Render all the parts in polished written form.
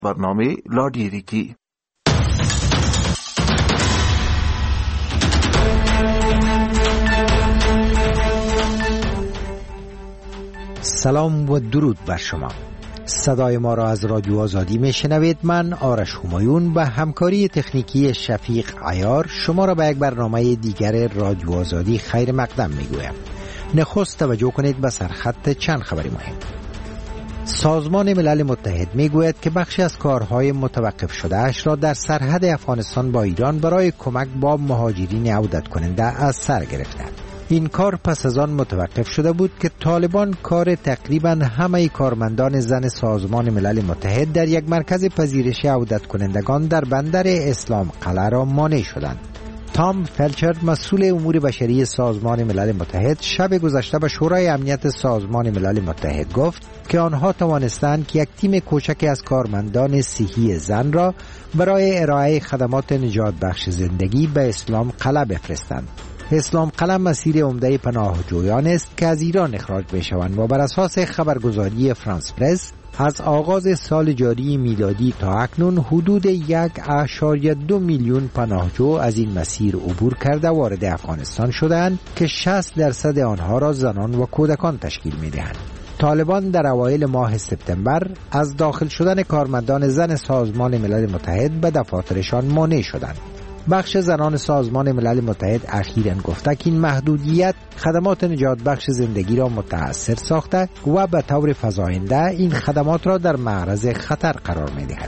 برنامه لاریریکی. سلام و درود بر شما. صدای ما را از رادیو آزادی میشنوید. من آرش همایون به همکاری تکنیکی شفیق عیار شما را به یک برنامه دیگر رادیو آزادی خیر مقدم میگویم. نخست توجه کنید به سرخط چند خبری مهم. سازمان ملل متحد میگوید که بخشی از کارهای متوقف شده اش را در سرحد افغانستان با ایران برای کمک با مهاجرین عودت کننده از سر گرفته. این کار پس از آن متوقف شده بود که طالبان کار تقریباً همه کارمندان زن سازمان ملل متحد در یک مرکز پذیرش عودت کنندگان در بندر اسلام قلعه را مانع شدند. تام فلچر مسئول امور بشری سازمان ملل متحد شب گذشته به شورای امنیت سازمان ملل متحد گفت که آنها توانستند که یک تیم کوچکی از کارمندان صحی زن را برای ارائه خدمات نجات بخش زندگی به اسلام قلعه بفرستند. اسلام قلعه مسیر عمده پناهجویان است که از ایران اخراج میشوند و بر اساس خبرگزاری فرانس پرس از آغاز سال جاری میلادی تا اکنون حدود 1.2 میلیون پناهجو از این مسیر عبور کرده وارد افغانستان شدند که 60% آنها را زنان و کودکان تشکیل میدهند. طالبان در اوایل ماه سپتامبر از داخل شدن کارمندان زن سازمان ملل متحد به دفاترشان مانع شدند. بخش زنان سازمان ملل متحد اخیراً گفته که این محدودیت خدمات نجات بخش زندگی را متأثر ساخته و به طور فزاینده این خدمات را در معرض خطر قرار می‌دهد.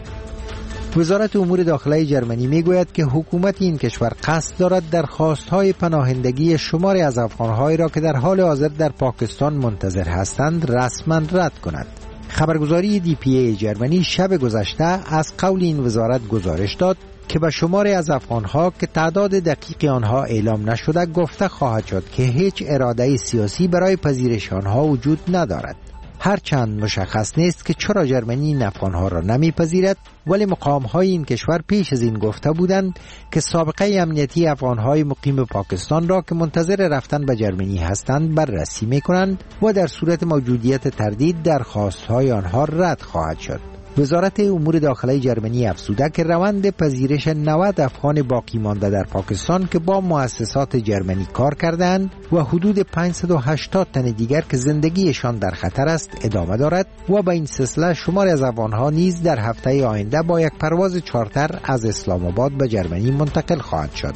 وزارت امور داخلی ژرمنی میگوید که حکومت این کشور قصد دارد درخواست‌های پناهندگی شماری از افغان‌هایی را که در حال حاضر در پاکستان منتظر هستند رسما رد کند. خبرگزاری DPA ژرمنی شب گذشته از قول این وزارت گزارش داد که به شماری از افغانها که تعداد دقیق آنها اعلام نشده گفته خواهد شد که هیچ اراده سیاسی برای پذیرش آنها وجود ندارد. هرچند مشخص نیست که چرا ژرمنی این افغانها را نمیپذیرد، ولی مقام‌های این کشور پیش از این گفته بودند که سابقه امنیتی افغانهای مقیم پاکستان را که منتظر رفتن به ژرمنی هستند بررسی می‌کنند و در صورت موجودیت تردید درخواست‌های آنها رد خواهد شد. وزارت امور داخلی ژرمنی افزوده که روند پذیرش 90 افغان باقی مانده در پاکستان که با مؤسسات ژرمنی کار کردند و حدود 580 تن دیگر که زندگیشان در خطر است ادامه دارد و به این سلسله شماری از افغانها نیز در هفته آینده با یک پرواز چارتر از اسلام آباد به ژرمنی منتقل خواهد شد.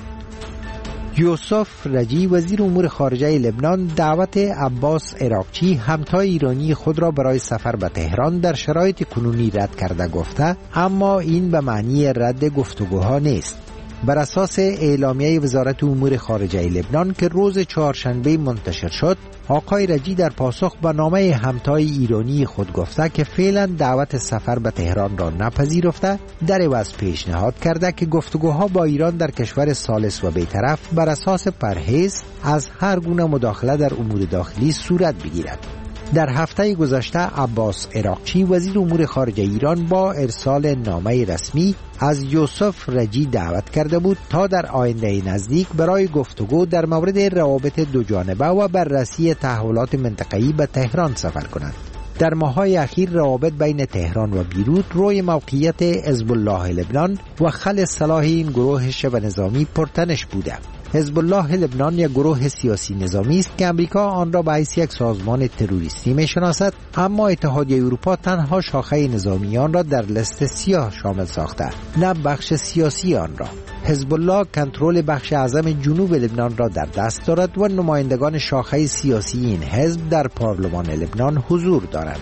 یوسف رجی وزیر امور خارجه لبنان دعوت عباس عراقچی همتای ایرانی خود را برای سفر به تهران در شرایط کنونی رد کرده گفته، اما این به معنی رد گفتگوها نیست. بر اساس اعلامیه وزارت امور خارجه لبنان که روز چهارشنبه منتشر شد، آقای رجی در پاسخ به نامه همتای ایرانی خود گفته که فعلا دعوت سفر به تهران را نپذیرفته، در عوض پیشنهاد کرده که گفتگوها با ایران در کشور ثالث و بی‌طرف بر اساس پرهیز از هر گونه مداخله در امور داخلی صورت بگیرد. در هفته گذشته عباس عراقچی وزیر امور خارجه ایران با ارسال نامه رسمی از یوسف رجی دعوت کرده بود تا در آینده نزدیک برای گفتگو در مورد روابط دو جانبه و بررسی تحولات منطقه‌ای به تهران سفر کند. در ماه‌های اخیر روابط بین تهران و بیروت روی موقعیت حزب الله لبنان و خلع سلاح این گروه شبه نظامی پرتنش بوده. حزب الله لبنان یک گروه سیاسی نظامی است که امریکا آن را به حیث یک سازمان تروریستی می‌شناسد، اما اتحادیه اروپا تنها شاخه نظامی آن را در لیست سیاه شامل ساخته، نه بخش سیاسی آن را. حزب الله کنترل بخش اعظم جنوب لبنان را در دست دارد و نمایندگان شاخه سیاسی این حزب در پارلمان لبنان حضور دارند.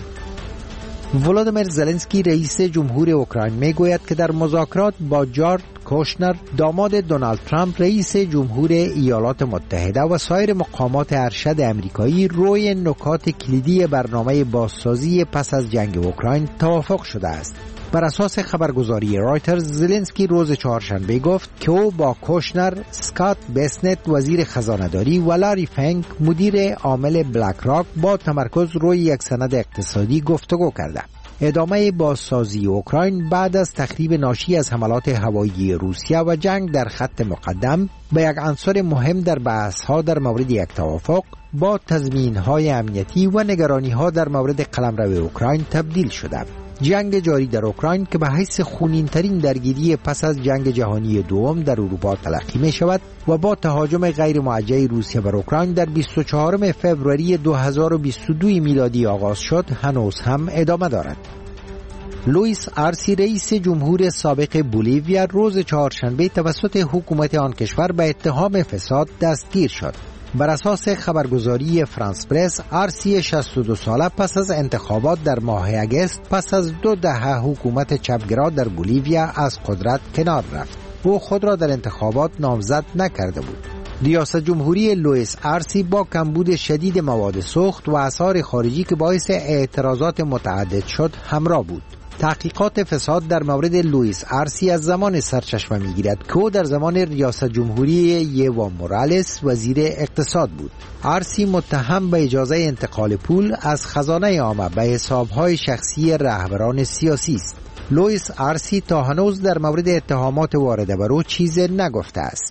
ولادیمیر زلنسکی رئیس جمهور اوکراین میگوید که در مذاکرات با جارد کوشنر داماد دونالد ترامپ رئیس جمهور ایالات متحده و سایر مقامات ارشد امریکایی روی نکات کلیدی برنامه بازسازی پس از جنگ اوکراین توافق شده است. بر اساس خبرگزاری رایترز زلنسکی روز چهارشنبه گفت که او با کوشنر، اسکات بیسنت وزیر خزانه‌داری و لاری فنک مدیر عامل بلک راک با تمرکز روی یک سند اقتصادی گفتگو کرده. ادامه بازسازی اوکراین بعد از تخریب ناشی از حملات هوایی روسیه و جنگ در خط مقدم به یک عنصر مهم در بحث‌ها در مورد یک توافق با تضمین‌های امنیتی و نگرانی‌ها در مورد قلمرو اوکراین تبدیل شده. جنگ جاری در اوکراین که به حیث خونین‌ترین درگیری پس از جنگ جهانی دوم در اروپا تلقی می شود و با تهاجم غیر موجه روسیه بر اوکراین در 24 فوریه 2022 میلادی آغاز شد، هنوز هم ادامه دارد. لوئیس آرسی رئیس جمهور سابق بولیویا روز چهارشنبه توسط حکومت آن کشور به اتهام فساد دستگیر شد. بر اساس خبرگزاری فرانس پرس، آرسی 62 ساله پس از انتخابات در ماه اگست پس از 2 دهه حکومت چپگرا در بولیویا از قدرت کنار رفت. او خود را در انتخابات نامزد نکرده بود. ریاست جمهوری لوئیس آرسی با کمبود شدید مواد سوخت و آثار خارجی که باعث اعتراضات متعدد شد همراه بود. تحقیقات فساد در مورد لوئیس آرسی از زمان سرچشمه می‌گیرد که او در زمان ریاست جمهوری یوا مورالس وزیر اقتصاد بود. آرسی متهم به اجازه انتقال پول از خزانه عامه به حساب‌های شخصی رهبران سیاسی است. لوئیس آرسی تا هنوز در مورد اتهامات وارده بر او چیزی نگفته است.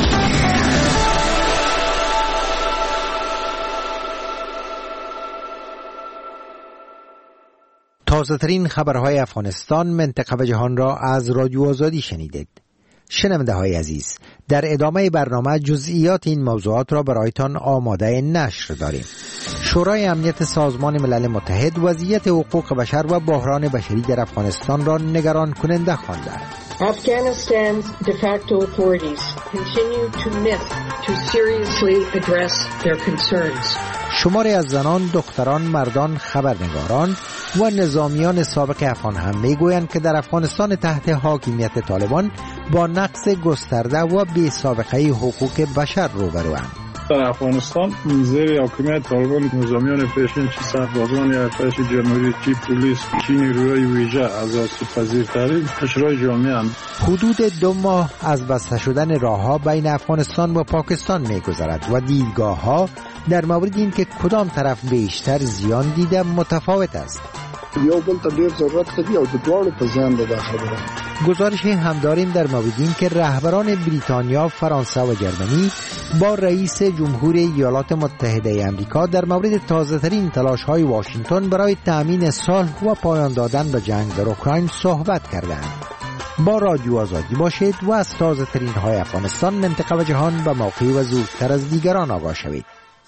تازه ترین خبرهای افغانستان، منطقه و جهان را از رادیو آزادی شنیدید. شنونده های عزیز، در ادامه برنامه جزئیات این موضوعات را برایتان آماده نشر داریم. شورای امنیت سازمان ملل متحد وضعیت حقوق بشر و بحران بشری در افغانستان را نگران کننده خوانده. Afghanistan's de facto authorities continue to miss to seriously address their concerns. شماری از زنان، دختران، مردان، خبرنگاران و نظامیان سابق افغان هم میگویند که در افغانستان تحت حاکمیت طالبان با نقض گسترده و بی سابقه حقوق بشر روبروند. در افغانستان زیر حاکمیت طالبان نظامیان پیشین چه سربازان ارتش جمهوری چی پلیس چی نیروهای ویژه از آسیب‌پذیرترین قشرهای جامعه اند. حدود 2 ماه از بسته شدن راه‌ها بین افغانستان و پاکستان می‌گذرد و دیدگاه‌ها در مورد این که کدام طرف بیشتر زیان دیده متفاوت است. یو بل ته ډیر ضرورت دی او د دوړو په ځان ده خبره. گزارش هم داریم در مورد این که رهبران بریتانیا، فرانسه و جرمنی با رئیس جمهور ایالات متحده آمریکا در مورد تازه‌ترین تلاش‌های واشنگتن برای تأمین صلح و پایان دادن به جنگ در اوکراین صحبت کردند. با رادیو آزادی باشید و از تازه‌ترین های افغانستان، منطقه و جهان به موقع و زودتر از دیگران آگاه شوید.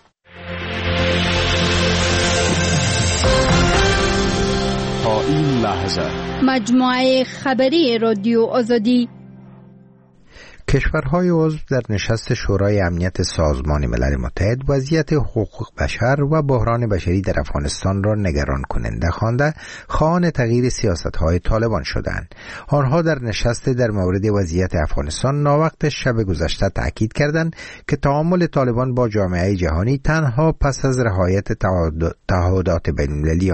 تا این لحظه مجموعه خبری رادیو آزادی. کشورهای عضو در نشست شورای امنیت سازمان ملل متحد وضعیت حقوق بشر و بحران بشری در افغانستان را نگران کننده خوانده خواهان تغییر سیاست‌های طالبان شدند. آنها در نشست در مورد وضعیت افغانستان ناوقت شب گذشته تاکید کردند که تعامل طالبان با جامعه جهانی تنها پس از رعایت تعهدات بین‌المللی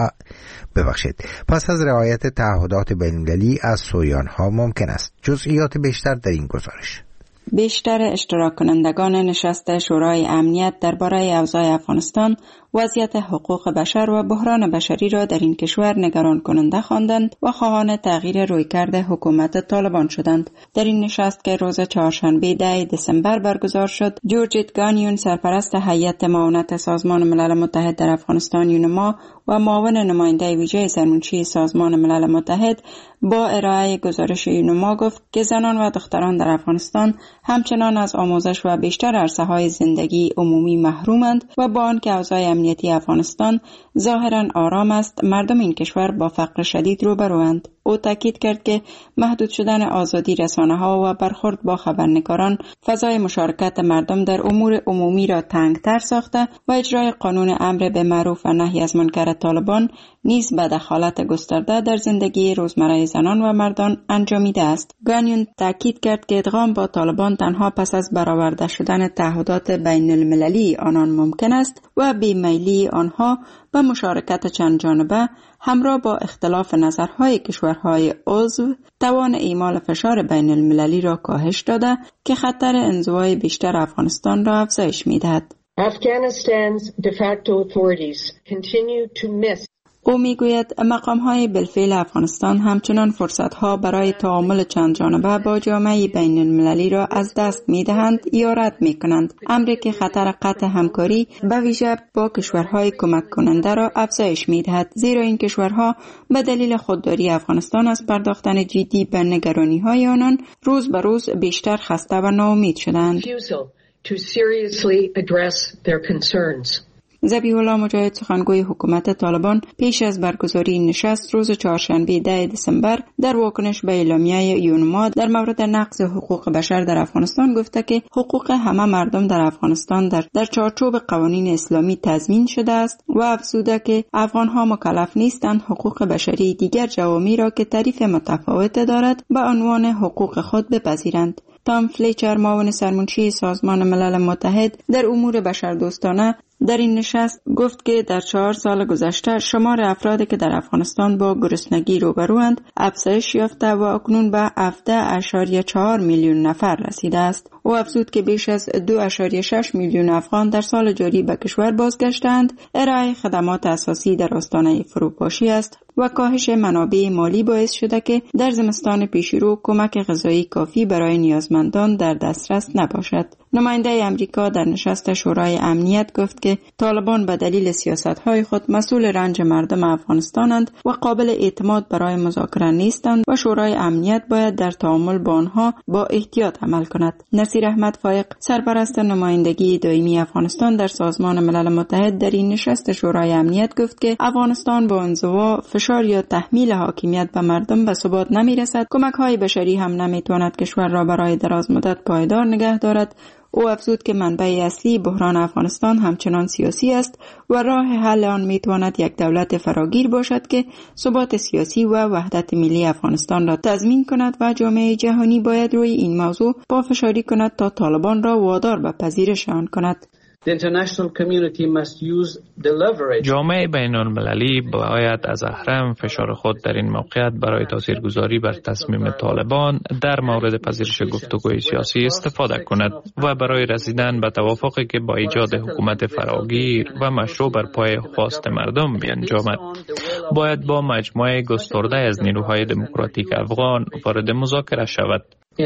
پس از رعایت تعهدات بین‌المللی از سوی آنها ممکن است. جزئیات بیشتر در این گزارش. بیشتر اشتراک کنندگان نشست شورای امنیت درباره اوضاع افغانستان، وضعیت حقوق بشر و بحران بشری را در این کشور نگران کننده خواندند و خواهان تغییر رویکرد حکومت طالبان شدند. در این نشست که روز چهارشنبه 10 دسامبر برگزار شد، جورجیت گانیون، سرپرست هیئت معاونت سازمان ملل متحد در افغانستان یونما و معاون نماینده ویژه سرمنشی سازمان ملل متحد، با ارائه گزارش یونما گفت که زنان و دختران در افغانستان همچنان از آموزش و بیشتر عرصه‌های زندگی عمومی محرومند و با آنکه اوضاع امنیتی افغانستان ظاهراً آرام است، مردم این کشور با فقر شدید روبروند. او تاکید کرد که محدود شدن آزادی رسانه‌ها و برخورد با خبرنگاران فضای مشارکت مردم در امور عمومی را تنگتر ساخته و اجرای قانون امر به معروف و نهی از منکر طالبان نیز به دخالت گسترده در زندگی روزمره زنان و مردان انجامیده است. گانیون تاکید کرد که ادغام با طالبان تنها پس از برآورده شدن تعهدات بین المللی آنان ممکن است و بیمیلی آنها به مشارکت چند جانبه همراه با اختلاف نظرهای کشورهای عضو توان اعمال فشار بین المللی را کاهش داده که خطر انزوای بیشتر افغانستان را افزایش می‌دهد. Afghanistan's de facto authorities continue to miss او میگوید مقام‌های بالفعل افغانستان همچنان فرصت‌ها برای تعامل چند جانبه با جامعه بین المللی را از دست می‌دهند یا رد می‌کنند، امری که خطر قطع همکاری به ویژه با کشورهای کمک کننده را افزایش می‌دهد، زیرا این کشورها به دلیل خودداری افغانستان از پرداختن جدی به نگرانی‌های آنان روز به روز بیشتر خسته و ناامید شدند. ذبیح الله مجاهد سخنگوی حکومت طالبان پیش از برگزاری نشست روز چهارشنبه 10 دسامبر در واکنش به اعلامیه یونما در مورد نقض حقوق بشر در افغانستان گفته که حقوق همه مردم در افغانستان در چارچوب قوانین اسلامی تضمین شده است و افزوده که افغانها مکلف نیستند حقوق بشری دیگر جوامی را که تعریف متفاوت دارد به عنوان حقوق خود بپذیرند. تام فلیچر معاون سرمنشی سازمان ملل متحد در امور بشردوستانه در این نشست گفت که در 4 سال گذشته شمار افرادی که در افغانستان با گرسنگی روبروند افزایش یافته و اکنون به 17.4 میلیون نفر رسیده است. او افزود که بیش از 2.6 میلیون افغان در سال جاری به کشور بازگشتند. ارائه خدمات اساسی در آستانه فروپاشی است و کاهش منابع مالی باعث شده که در زمستان پیشرو کمک غذایی کافی برای نیازمندان در دسترس نباشد. نماینده امریکا در نشست شورای امنیت گفت که طالبان به دلیل سیاست‌های خود مسئول رنج مردم افغانستانند و قابل اعتماد برای مذاکره نیستند و شورای امنیت باید در تعامل با آنها با احتیاط عمل کند. نصیر احمد فایق سرپرست نمایندگی دائمی افغانستان در سازمان ملل متحد در این نشست شورای امنیت گفت که افغانستان با انزوا، فشار یا تحمیل حاکمیت به مردم به ثبات نمی‌رسد. کمک‌های بشری هم نمی‌تواند کشور را برای دراز مدت پایدار نگه دارد. او افزود که منبع اصلی بحران افغانستان همچنان سیاسی است و راه حل آن میتواند یک دولت فراگیر باشد که ثبات سیاسی و وحدت ملی افغانستان را تضمین کند و جامعه جهانی باید روی این موضوع پافشاری کند تا طالبان را وادار به پذیرش آن کند. جامعه بین المللی باید از اهرم فشار خود در این موقعیت برای تاثیرگذاری بر تصمیم طالبان در مورد پذیرش گفتگوی سیاسی استفاده کند و برای رسیدن به توافقی که با ایجاد حکومت فراگیر و مشروع بر پای خواست مردم بیانجامد. باید با مجموعه گسترده از نیروهای دموکراتیک افغان وارد مذاکره شود.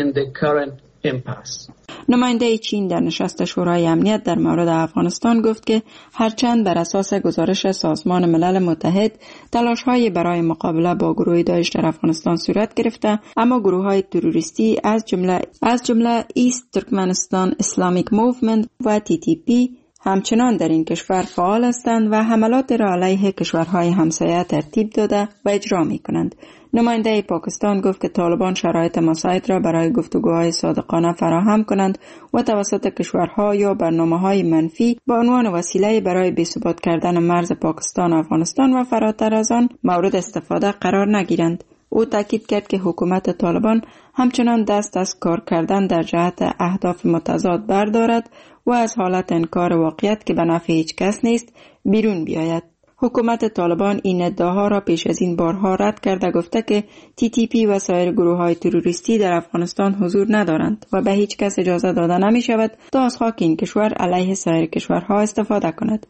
نماینده چین در نشست شورای امنیت در مورد افغانستان گفت که هرچند بر اساس گزارش سازمان ملل متحد تلاش‌های برای مقابله با گروه داعش در افغانستان صورت گرفته، اما گروه‌های تروریستی از جمله ایست ترکمنستان اسلامیک موومنت و TTP همچنان در این کشور فعال هستند و حملات را علیه کشورهای همسایه ترتیب داده و اجرا می‌کنند. نماینده پاکستان گفت که طالبان شرایط مساعد را برای گفتگوهای صادقانه فراهم کنند و توسط کشورها یا برنامه‌های منفی به عنوان وسیله برای بی‌ثبات کردن مرز پاکستان و افغانستان و فراتر از آن مورد استفاده قرار نگیرند. او تاکید کرد که حکومت طالبان همچنان دست از کار کردن در جهت اهداف متضاد بردارد و از حالت انکار واقعیت که به نفع هیچ کس نیست بیرون بیاید. حکومت طالبان این ادعاها را پیش از این بارها رد کرده گفته که TTP و سایر گروه‌های تروریستی در افغانستان حضور ندارند و به هیچ کس اجازه داده نمی شود تا از خاک این کشور علیه سایر کشورها استفاده کند.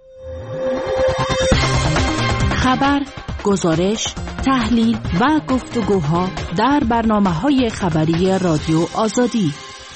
خبر، گزارش، تحلیل و گفتگوها در برنامه‌های خبری رادیو آزادی.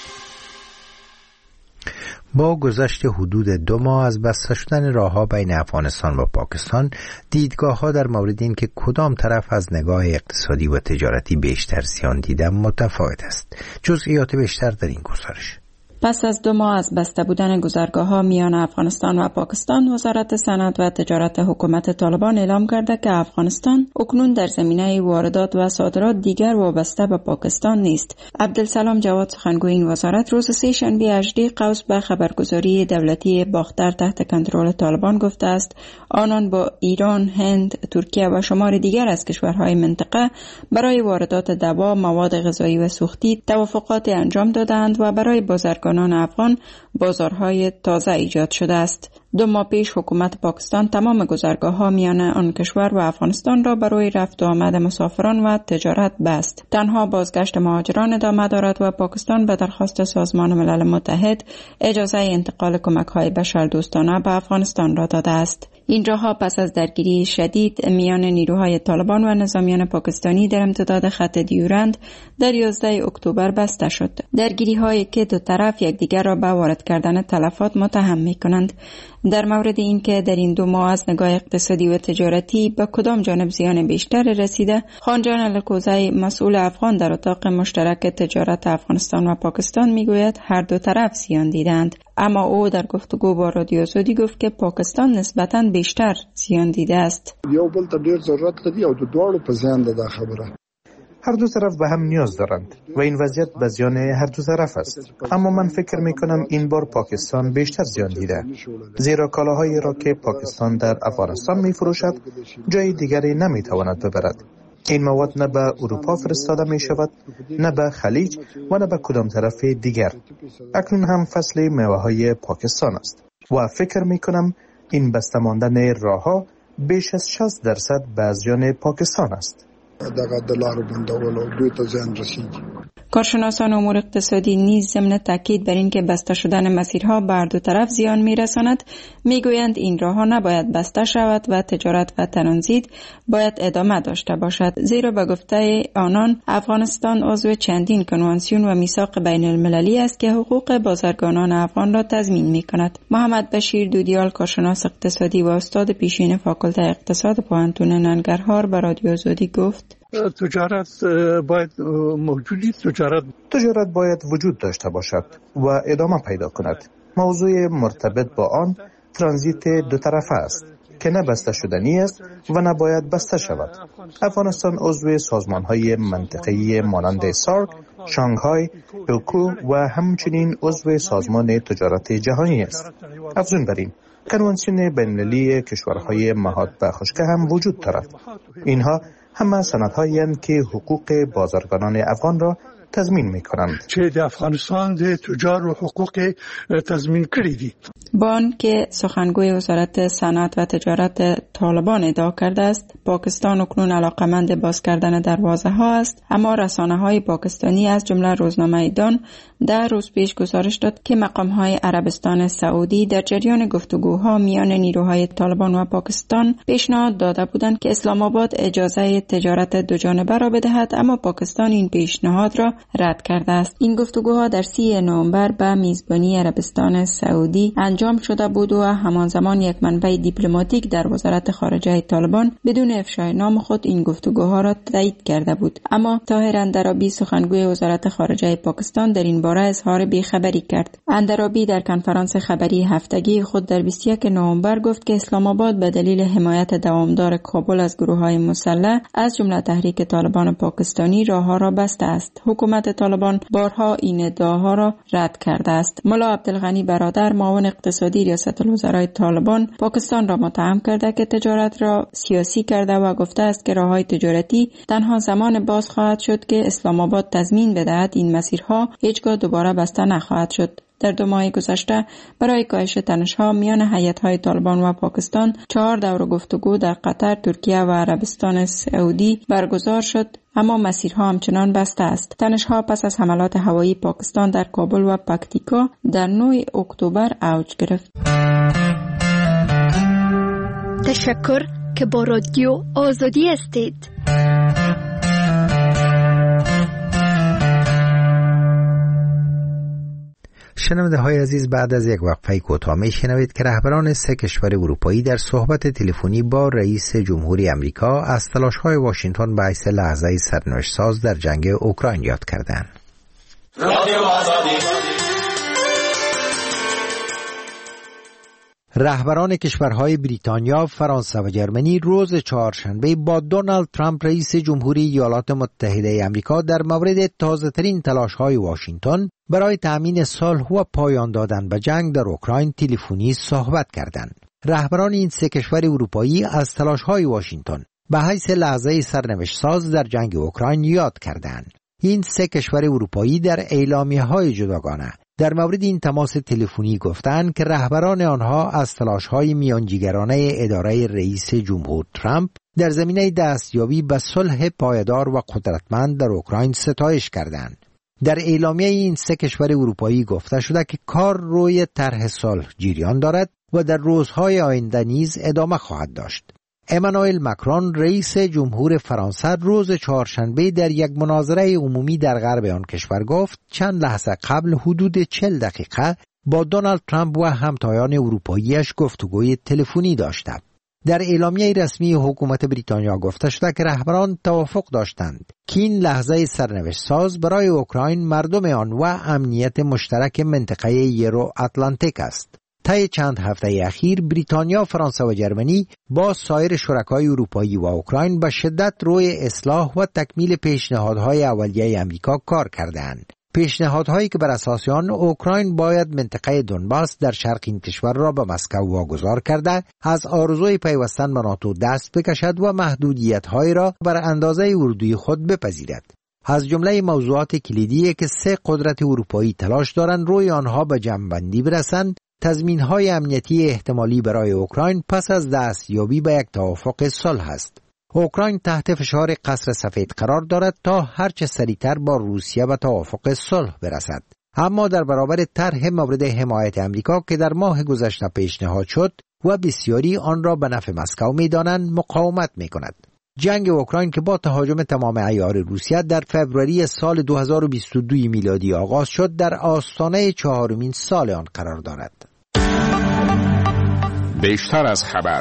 با گذشت حدود 2 ماه از بسته شدن راه‌ها بین افغانستان و پاکستان، دیدگاه‌ها در مورد این که کدام طرف از نگاه اقتصادی و تجارتی بیشتر زیان دیده متفاوت است. جزئیات بیشتر در این گزارش. پس از 2 ماه از بسته بودن گذرگاه‌ها میان افغانستان و پاکستان، وزارت صنعت و تجارت حکومت طالبان اعلام کرده که افغانستان اکنون در زمینه واردات و صادرات دیگر وابسته به پاکستان نیست. عبدالسلام جواد سخنگوی این وزارت روز سه‌شنبه 18 قوس به خبرگزاری دولتی باختر تحت کنترل طالبان گفته است آنان با ایران، هند، ترکیه و شمار دیگر از کشورهای منطقه برای واردات دوا، مواد غذایی و سوختی توافقات انجام دادند و برای بازرگانان افغان بازارهای تازه ایجاد شده است. 2 ماه پیش حکومت پاکستان تمام گذرگاه‌ها میان آن کشور و افغانستان را برای رفت و آمد مسافران و تجارت بست. تنها بازگشت مهاجران ادامه دارد و پاکستان به درخواست سازمان ملل متحد اجازه انتقال کمک‌های بشردوستانه به افغانستان را داده است. این راهها پس از درگیری شدید میان نیروهای طالبان و نظامیان پاکستانی در امتداد خط دیورند در 11 اکتبر بسته شد. درگیری هایی که دو طرف یکدیگر را به وارد کردن تلفات متهم می کنند. در مورد اینکه در این 2 ماه از نگاه اقتصادی و تجارتی به کدام جانب زیان بیشتر رسیده، خانجان الکوزی مسئول افغان در اتاق مشترک تجارت افغانستان و پاکستان میگوید هر دو طرف زیان دیدند، اما او در گفتگو با رادیو آزادی گفت که پاکستان نسبتاً بیشتر زیان دیده است. یو بل ته ډیر ضرورت لري او د دواړو په زیان ده خبره. هر دو طرف به هم نیاز دارند و این وضعیت به زیان هر دو طرف است، اما من فکر می کنم این بار پاکستان بیشتر زیان دیده، زیرا کالاهایی را که پاکستان در افغانستان می فروشد جای دیگری نمی تواند ببرد. این مواد نه به اروپا فرستاده می شود، نه به خلیج و نه به کدام طرف دیگر. اکنون هم فصل میوه های پاکستان است و فکر می کنم این بسته ماندن راهها بیش از 60% به زیان پاکستان است. کارشناسان امور اقتصادی نیز ضمن تاکید بر اینکه بسته شدن مسیرها بر دو طرف زیان میرساند میگویند این راهها نباید بسته شود و تجارت و ترانزیت باید ادامه داشته باشد، زیرا به گفته آنان افغانستان عضو چندین کنوانسیون و میثاق بین المللی است که حقوق بازرگانان افغان را تضمین میکند. محمد بشیر دودیال، کارشناس اقتصادی و استاد پیشین فاکولته اقتصاد پوهنتون ننگرهار، به رادیو آزادی گفت تجارت باید موجودی، تجارت باید وجود داشته باشد و ادامه پیدا کند. موضوع مرتبط با آن ترانزیت دو طرفه است که نه بسته شدنی است و نه باید بسته شود. افغانستان عضو سازمان‌های منطقه‌ای مانند سارک، شانگهای، اوکو و همچنین عضو سازمان تجارت جهانی است. افزون بر این، کنوانسیون بین‌المللی کشورهای مهاد به خشکی هم وجود دارد. اینها همه سندهایی هستند که حقوق بازرگانان افغان را تضمین می‌کنند. چه در افغانستان د تجار و حقوق تضمین کړی دي. بان که سخنگوی وزارت صنعت و تجارت طالبان ادعا کرده است پاکستان اکنون علاقمند باز کردن دروازه ها است، اما رسانه های پاکستانی از جمله روزنامه دان 10 روز پیش گزارش داد که مقام های عربستان سعودی در جریان گفتگوها میان نیروهای طالبان و پاکستان پیشنهاد داده بودند که اسلام آباد اجازه تجارت دو جانبه را بدهد، اما پاکستان این پیشنهاد را رد کرده است. این گفتگوها در 30 نوامبر به میزبانی عربستان سعودی انجام شده بود و همان زمان یک منبع دیپلماتیک در وزارت خارجه طالبان بدون افشای نام خود این گفتگوها را تایید کرده بود، اما طاهر اندرابی سخنگوی وزارت خارجه پاکستان در این باره اظهار بی‌خبری کرد. اندرابی در کنفرانس خبری هفتگی خود در 21 نوامبر گفت که اسلام آباد به دلیل حمایت دوامدار کابل از گروه‌های مسلح از جمله تحریک طالبان پاکستانی راه‌ها را بسته است. حکومت طالبان بارها این ادعاها را رد کرده است. ملا عبدالغنی برادر، معاون اقتصادی ریاست الوزرای طالبان، پاکستان را متهم کرده که تجارت را سیاسی کرده و گفته است که راه‌های تجارتی تنها زمان باز خواهد شد که اسلام آباد تضمین بدهد این مسیرها هیچگاه دوباره بسته نخواهد شد. در 2 ماه گذشته برای کاهش تنش‌ها میان هیئت‌های طالبان و پاکستان 4 دور گفتگو در قطر، ترکیه و عربستان سعودی برگزار شد، اما مسیرها همچنان بسته است. تنش‌ها پس از حملات هوایی پاکستان در کابل و پکتیکا در 9 اکتبر اوج گرفت. تشکر که با رادیو آزادی هستید. شنونده های عزیز، بعد از یک وقفه کوتاه میشنوید که رهبران 3 کشور اروپایی در صحبت تلفنی با رئیس جمهوری امریکا از تلاش‌های واشنگتن به حیث لحظه سرنوشت ساز در جنگ اوکراین یاد کردند. رهبران کشورهای بریتانیا، فرانسه و جرمنی روز چهارشنبه با دونالد ترامپ رئیس جمهوری ایالات متحده آمریکا در مورد تازه‌ترین تلاش‌های واشنگتن برای تأمین صلح و پایان دادن به جنگ در اوکراین تلفنی صحبت کردند. رهبران این 3 کشور اروپایی از تلاش‌های واشنگتن به حیث لحظه سرنوشت ساز در جنگ اوکراین یاد کردند. این 3 کشور اروپایی در اعلامیه‌های جداگانه در مورد این تماس تلفنی گفتند که رهبران آنها از تلاش‌های میانجیگرانه اداره رئیس جمهور ترامپ در زمینه دستیابی به صلح پایدار و قدرتمند در اوکراین ستایش کردند. در اعلامیه این سه کشور اروپایی گفته شده که کار روی طرح صلح جریان دارد و در روزهای آینده نیز ادامه خواهد داشت. امانوئل ماکرون رئیس جمهور فرانسه روز چهارشنبه در یک مناظره عمومی در غرب آن کشور گفت چند لحظه قبل حدود 40 دقیقه با دونالد ترامپ و همتایان اروپاییش گفتگوی تلفنی داشته. در اعلامیه رسمی حکومت بریتانیا گفته شده که رهبران توافق داشتند که این لحظه سرنوشت ساز برای اوکراین مردم آن و امنیت مشترک منطقه یورو اتلانتیک است. طی چند هفته اخیر بریتانیا، فرانسه و جرمنی با سایر شرکای اروپایی و اوکراین به شدت روی اصلاح و تکمیل پیشنهادهای اولیه امریکا کار کردند. پیشنهادهایی که بر اساس آن اوکراین باید منطقه دونباس در شرق این کشور را به مسکو واگذار کرده، از آرزوی پیوستن به ناتو دست بکشد و محدودیت‌های را بر اندازه اردوی خود بپذیرد. از جمله موضوعات کلیدی که سه قدرت اروپایی تلاش دارند روی آنها به جمع‌بندی برسند، تضمین‌های امنیتی احتمالی برای اوکراین پس از دستیابی به یک توافق صلح است. اوکراین تحت فشار قصر سفید قرار دارد تا هرچه سریعتر با روسیه به توافق صلح برسد. اما در برابر طرح مورد حمایت امریکا که در ماه گذشته پیشنهاد شد و بسیاری آن را به نفع مسکو می‌دانند، مقاومت می‌کند. جنگ اوکراین که با تهاجم تمام عیار روسیه در فوریه سال 2022 میلادی آغاز شد، در آستانه 4مین سال آن قرار دارد. بیشتر از خبر.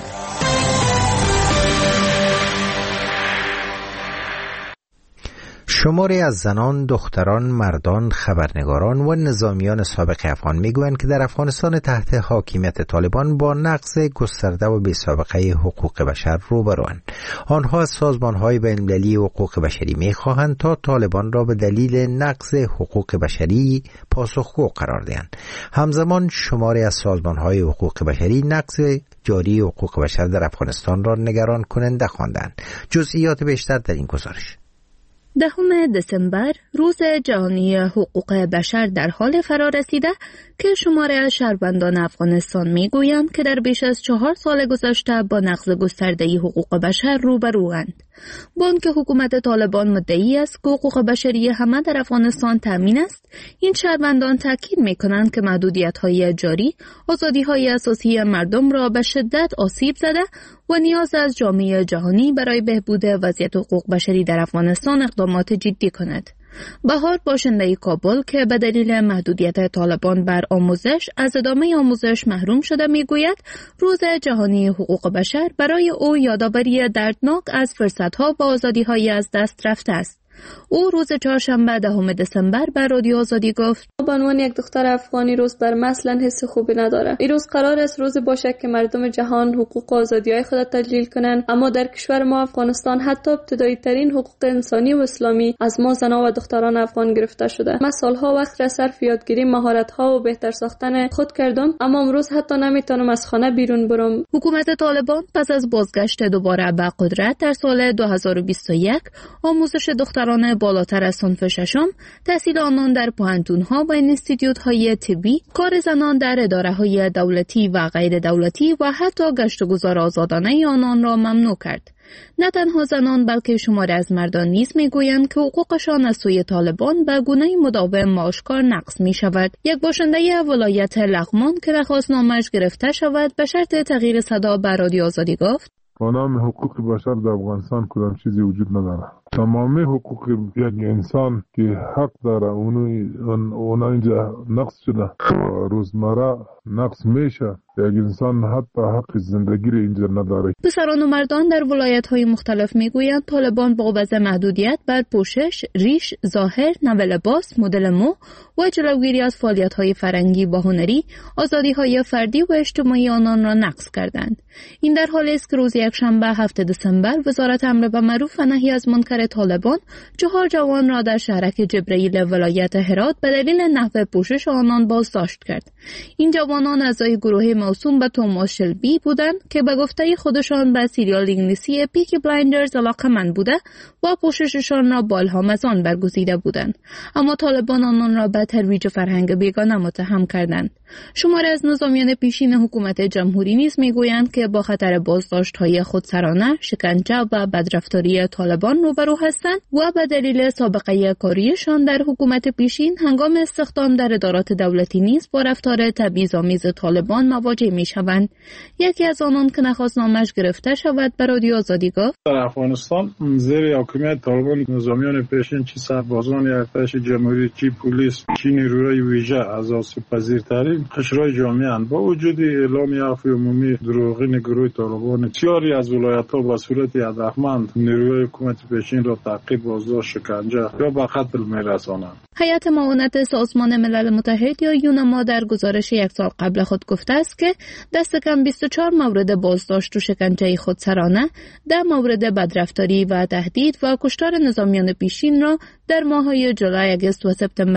شماری از زنان، دختران، مردان، خبرنگاران و نظامیان سابق افغان میگویند که در افغانستان تحت حاکمیت طالبان با نقض گسترده و بی‌سابقه حقوق بشر روبروند. آنها از سازمان‌های بین‌المللی حقوق بشری می‌خواهند تا طالبان را به دلیل نقض حقوق بشری پاسخگو قرار دهند. همزمان شماری از سازمان‌های حقوق بشری نقض جاری حقوق بشر در افغانستان را نگران کننده خواندند. جزئیات بیشتر در این گزارش. 10 دسامبر روز جهانی حقوق بشر در حال فرا رسیده که شماره از شهروندان افغانستان میگویند که در بیش از 4 سال گذشته با نقض گسترده حقوق بشر روبروند. با آنکه حکومت طالبان مدعی است که حقوق بشری همه در افغانستان تامین است، این شهروندان تاکید میکنند که محدودیت‌های جاری آزادی‌های اساسی مردم را به شدت آسیب زده و نیاز از جامعه جهانی برای بهبود وضعیت حقوق بشری در افغانستان اقدامات جدی کند. بهار، باشنده کابل که به دلیل محدودیت طالبان بر آموزش از ادامه آموزش محروم شده، میگوید روز جهانی حقوق بشر برای او یادآوری دردناک از فرصت‌ها و آزادی‌های از دست رفته است. او روز چهارشنبه 10 دسامبر بر رادیو آزادی گفت: به عنوان یک دختر افغانی روز بر مثلا حس خوبی نداره. این روز قرار است روز باشه که مردم جهان حقوق و آزادی‌های خود تجلیل کنند، اما در کشور ما افغانستان حتی ابتدایی ترین حقوق انسانی و اسلامی از ما زنان و دختران افغان گرفته شده. من سالها وقت را صرف یادگیری مهارت‌ها و بهتر ساختن خود کردم، اما امروز حتی نمیتونم از خانه بیرون برم. حکومت طالبان پس از بازگشت دوباره به قدرت در سال 2021 آموزش دختران بالاتر از صنف ششم، تحصیل آنان در پوهنتون‌ها و اینستیتوت‌های طبی، کار زنان در اداره‌های دولتی و غیر دولتی و حتی گشت و گذار آزادانه آنان را ممنوع کرد. نه تنها زنان بلکه شماری از مردان نیز میگویند که حقوقشان از سوی طالبان به گونه‌ای مداوم و آشکار نقض می‌شود. یک باشنده ولایت لغمان که درخواستنامه‌اش گرفته شود به شرط تغییر صدا به رادیو آزادی گفت: به نام حقوق بشر در افغانستان کدام چیزی وجود نداره. تمامی حقوق یک انسان که حق داره اونا اینجا نقض شده. روزمره نقض میشه. یک انسان حتی حق زندگی رو اینجا نداره. پسران و مردان در ولایت‌های مختلف میگویند طالبان با وضع محدودیت بر پوشش، ریش، ظاهر، نوع لباس، مدل مو و جلوگیری از فعالیت‌های فرهنگی و هنری، آزادی‌های فردی و اجتماعی آنان را نقض کردند. این در حالی است که روز یکشنبه 7 دسامبر وزارت امر بالمعروف و نهی از منکر طالبان 4 جوان را در شهرک جبرئیل ولایت هرات به دلیل نحو پوشش آنان بازداشت کرد. این جوانان اعضای گروه موسوم به توماس شلبی بودند که به گفته خودشان به سریال انگلیسی پیکی بلایندرز علاقه‌مند بوده و پوشششان را با الهام از آن برگزیده بودند. اما طالبان آنان را به ترویج فرهنگ بیگانه متهم کردند. شماری از نظامیان پیشین حکومت جمهوری نیز میگویند که با خطر بازداشت‌های خودسرانه، شکنجه و بدرفتاری طالبان روبرو هستند و به دلیل سابقه کاریشان در حکومت پیشین هنگام استخدام در ادارات دولتی نیز با رفتار تبعیض‌آمیز طالبان مواجه می‌شوند. یکی از آنان که نخواست نامش گرفته شود به رادیو آزادی گفت: در افغانستان زیر حکومت طالبان نظامیان پیشین چی سربازان ارتش جمهوری چی پلیس چی نیروهای ویژه از آسیب‌پذیرترین قشرهای جامعه اند. با وجود اعلام عفو عمومی دروغین گروه طالبان، بسیاری از ولایت‌ها به صورت هدفمند نیروهای حکومت پیشین را تعقیب، بازداشت، شکنجه یا به قتل می‌رسانند. هیئت معاونت سازمان ملل متحد یا یونما در گزارش یک سال قبل خود گفته است که دست کم 24 مورد بازداشت و شکنجه خودسرانه، 10 مورد بدرفتاری و تهدید و کشتار نظامیان پیشین را در ماه‌های جولای، آگوست و سپتامبر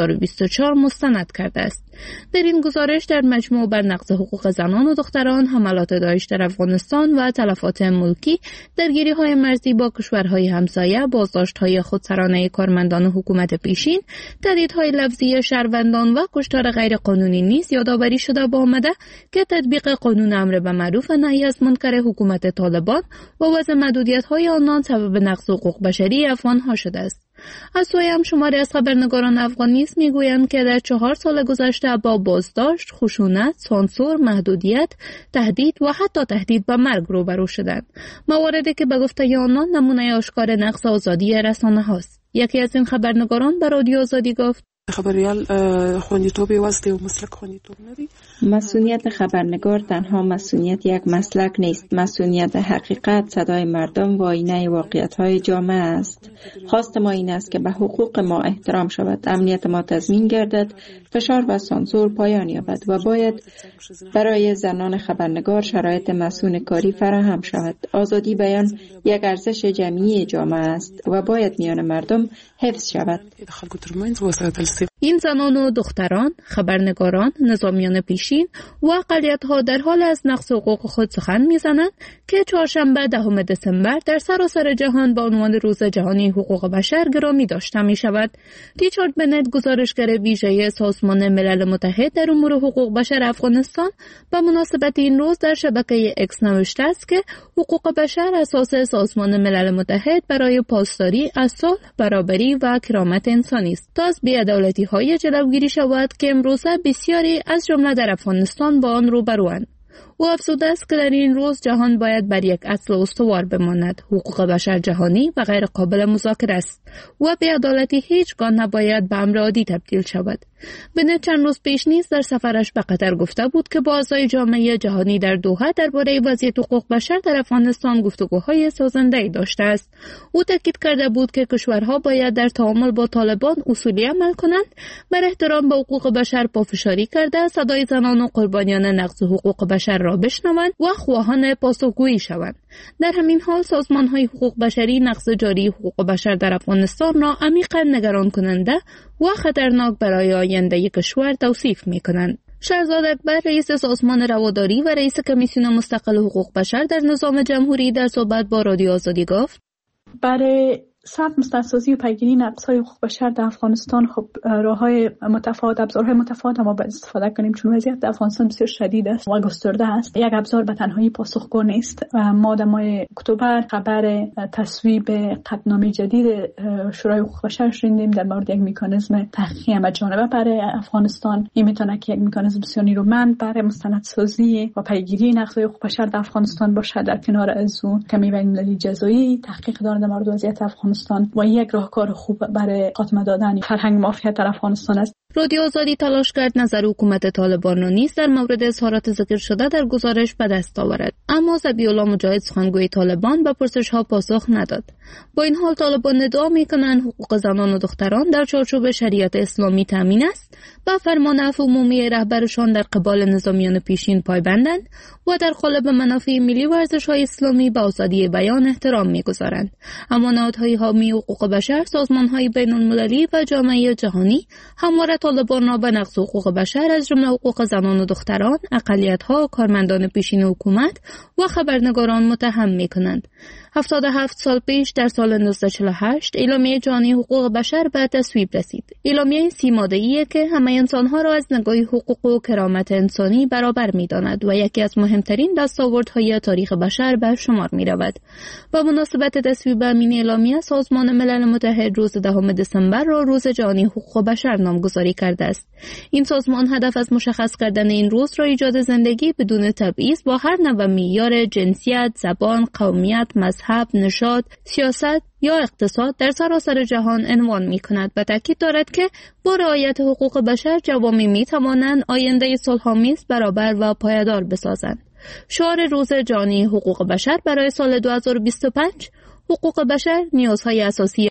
2024 مستند کرده است. در این گزارش در مجموع بر نقض حقوق زنان و دختران، حملات داعش در افغانستان و تلفات ملکی، درگیری‌های مرزی با کشورهای همسایه، بازداشت‌های خودسرانه کارمندان حکومت پیشین، تهدیدهای لفظی شهروندان و کشتار غیرقانونی نیز یادآوری شده با آمده که تطبیق قانون امر به معروف و نهی از منکر حکومت طالبان و وضع محدودیت‌های آنان سبب نقض حقوق بشری افغان‌ها شده است. از سوی هم شماری از خبرنگاران افغان نیز میگویند که در 4 سال گذشته با بازداشت، خشونت، سانسور، محدودیت، تهدید و حتی تهدید به مرگ روبرو شدند. مواردی که به گفته آنان نمونه آشکار نقض آزادی رسانه هاست. یکی از این خبرنگاران به رادیو آزادی گفت: خبریال خوندیتوب واسطه و مسلک خوندیتوب نداری. مسئولیت خبرنگار تنها مسئولیت یک مسلک نیست. مسئولیت حقیقت، صدای مردم و آینه واقعیت‌های جامعه است. خواست ما این است که به حقوق ما احترام شود، امنیت ما تضمین گردد، فشار و سانسور پایان یابد و باید برای زنان خبرنگار شرایط مسئول کاری فراهم شود. آزادی بیان یک ارزش جمعی جامعه است و باید میان مردم حفظ شود. این زنان و دختران، خبرنگاران، نظامیان پیشین و اقلیت‌ها در حال از نقض حقوق خود سخن می‌زنند که چهارشنبه 10 دسامبر در سراسر جهان با عنوان روز جهانی حقوق بشر گرامی داشته می‌شود. ریچارد بنت، گزارشگر ویژه سازمان ملل متحد در امور حقوق بشر افغانستان، به مناسبت این روز در شبکه اکس نوشته است که حقوق بشر اساس سازمان ملل متحد برای پاسداری از صلح، برابری و کرامت انسانی است تا از بی‌عدالتی‌های جلوگیری شود که امروزه بسیاری از جمله در افغانستان با آن روبروند. او افزوده است که در این روز جهان باید بر یک اصل استوار بماند: حقوق بشر جهانی و غیر قابل مذاکره است و بی‌عدالتی هیچگاه نباید به امر عادی تبدیل شود. بنت چند روز پیش نیز در سفرش به قطر گفته بود که با اعضای جامعه جهانی در دوحه درباره وضعیت حقوق بشر در افغانستان گفتگوهای سازنده‌ای داشته است. او تاکید کرده بود که کشورها باید در تعامل با طالبان اصولی عمل کنند، بر احترام به حقوق بشر پافشاری کرده، صدای زنان و قربانیان نقض حقوق بشر را بشنوند و خواهان پاسخگویی شوند. در همین حال سازمان‌های حقوق بشری نقض جاری حقوق بشر در افغانستان را عمیقاً نگران کننده و خطرناک برای آینده کشور توصیف می‌کنند. شهرزاد اکبر، رئیس سازمان رواداری و رئیس کمیسیون مستقل حقوق بشر در نظام جمهوری، در صحبت با رادیو آزادی گفت: برای ثبت مستندسازی و پیگیری نقض‌های حقوق بشر در افغانستان خب راه‌های متفاوت، ابزارهای متفاوت ما باید استفاده کنیم، چون وضعیت در افغانستان بسیار شدید است و گسترده است. یک ابزار به تنهایی پاسخگو نیست. ما در ماه اکتبر خبر تصویب قطعنامه جدید شورای حقوق بشر شنیدیم در مورد یک مکانیزم تحقیقی همه‌جانبه برای افغانستان. این میتونه که یک مکانیزم بسیار نیرومند برای مستندسازی و پیگیری نقض‌های حقوق بشر در افغانستان باشد. در کنار از اون کمی بین‌المللی جزایی تحقیق داره در مورد وضعیت افغانستان و یک راهکار خوب برای خاتمه دادن فرهنگ مافیات در افغانستان است. رادیو آزادی تلاش کرد نظر حکومت طالبان را نیز در مورد اظهارات ذکر شده در گزارش به دست آورد، اما ذبیح الله مجاهد، سخنگوی طالبان، به پرسش‌ها پاسخ نداد. با این حال طالبان ادعا می‌کنند حقوق زنان و دختران در چارچوب شریعت اسلامی تامین است و فرمان عفو عمومی رهبرشان در قبال نظامیان پیشین پایبندند و در قالب منافع ملی و ارزش‌های اسلامی به آزادی بیان احترام می‌گذارند. اما نهادهای حامی حقوق بشر، سازمان‌های بین‌المللی و جامعه جهانی همواره طالبان را به نقض حقوق بشر از جمله حقوق زنان و دختران، اقلیت‌ها، کارمندان پیشین حکومت و خبرنگاران متهم می‌کنند. 77 سال پیش در سال 1948 اعلامیه جهانی حقوق بشر به تصویب رسید. اعلامیه 30 ماده‌ایه که همه انسانها را از نگاه حقوق و کرامت انسانی برابر می‌داند و یکی از مهمترین دستاوردهای تاریخ بشر به شمار می‌رود. با مناسبت تصویب امین اعلامیه، سازمان ملل متحد روز 10 دسامبر را روز جهانی حقوق بشر نامگذاری کرده است. این سازمان هدف از مشخص کردن این روز را ایجاد زندگی بدون تبعیض با هر نوع معیار جنسیت، زبان، قومیت، مذهب، نژاد، سیاست یا اقتصاد در سراسر جهان عنوان می‌کند و تاکید دارد که با رعایت حقوق بشر جوامع می‌توانند آینده صلح‌آمیز، برابر و پایدار بسازند. شعار روز جهانی حقوق بشر برای سال 2025: حقوق بشر نیازهای اساسی